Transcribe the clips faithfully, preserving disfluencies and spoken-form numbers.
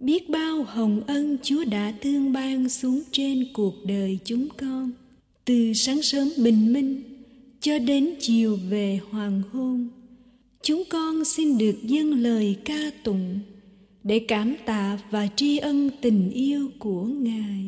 Biết bao hồng ân Chúa đã thương ban xuống trên cuộc đời chúng con, từ sáng sớm bình minh cho đến chiều về hoàng hôn. Chúng con xin được dâng lời ca tụng để cảm tạ và tri ân tình yêu của Ngài.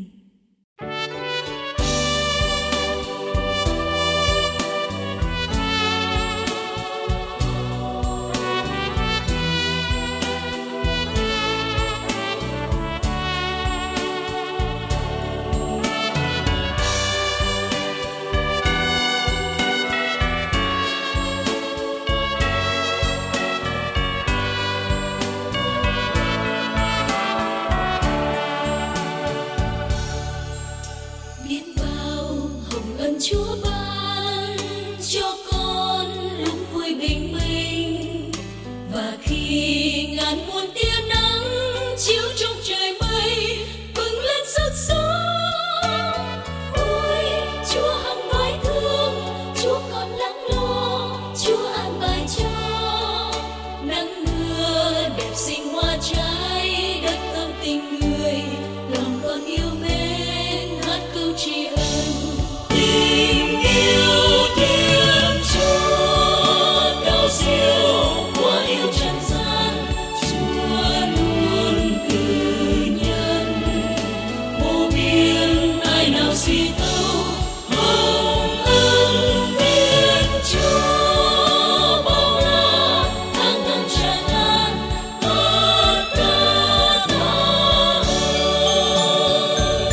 Chúa ban cho con lúc vui bình minh, và khi ngàn muôn tia nắng chiếu trong trời mây bừng lên sức sống. Ôi Chúa hằng nói thương, Chúa còn lắng lo, Chúa an bài cho nắng mưa đẹp xinh hoa trái đất thơm tình người, lòng con yêu mến hát câu tri ân. Tình yêu Thiên Chúa cao siêu quá yêu trần gian, Chúa luôn cử nhân vô biên, ai nào suy tâu hồng ân Thiên Chúa bao la tháng năm tràn lan hát ca tạ ơn.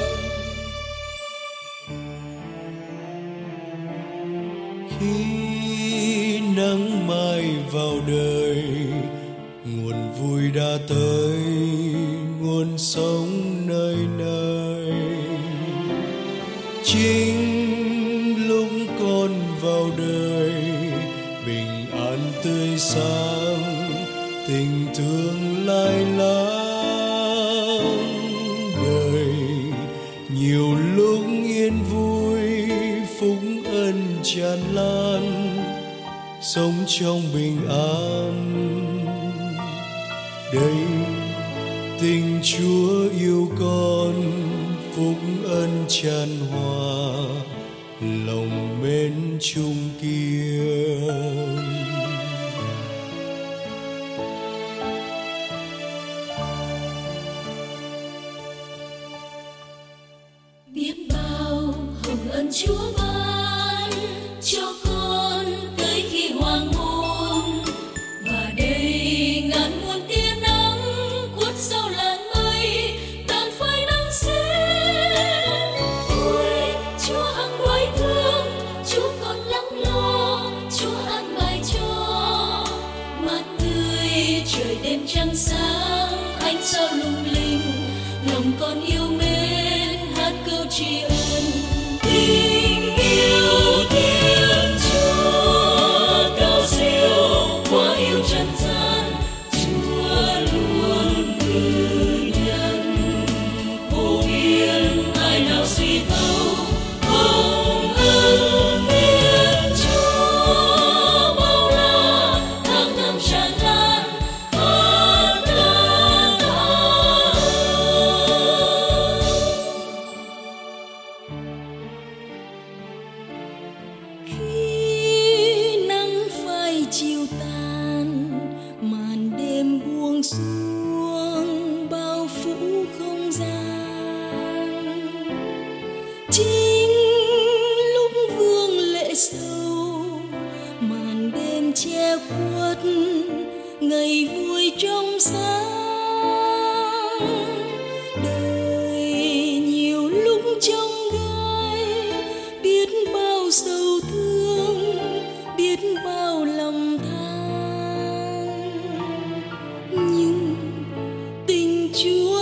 Khi nắng mai vào đời, nguồn vui đã tới, nguồn sống nơi nơi. Chính lúc con vào đời, bình an tươi sáng, tình thương lai láng. Đời nhiều lúc yên vui, phúc ân tràn lan, sống trong bình an. Đây tình Chúa yêu con, phúc ân tràn hòa, lòng mến chung kiên. Biết bao hồng ân Chúa ban cho con tới khi hoàng hôn, và đây ngàn muôn tia nắng khuất sau làn mây tàn phai nắng sen. Ôi Chúa hằng đoái thương, Chúa còn lắng lo, Chúa an bài cho mát tươi trời đêm trăng sáng, ánh sao lung linh, lòng con yêu mến hát câu tri ân. Tình yêu Thiên Chúa cao siêu quá yêu trần gian, Chúa luôn cử nhân vô biên, ai nào suy tâu hồng ân Thiên Chúa bao la tháng năm tràn lan hát ca tạ ơn. Khi nắng phai chiều tàn, màn đêm buông xuống bao phủ không gian. Chính lúc vương lệ sầu, màn đêm che khuất ngày vui trong sáng. Đời nhiều lúc trong gai, biết bao sầu thương, biết bao lầm than, nhưng tình Chúa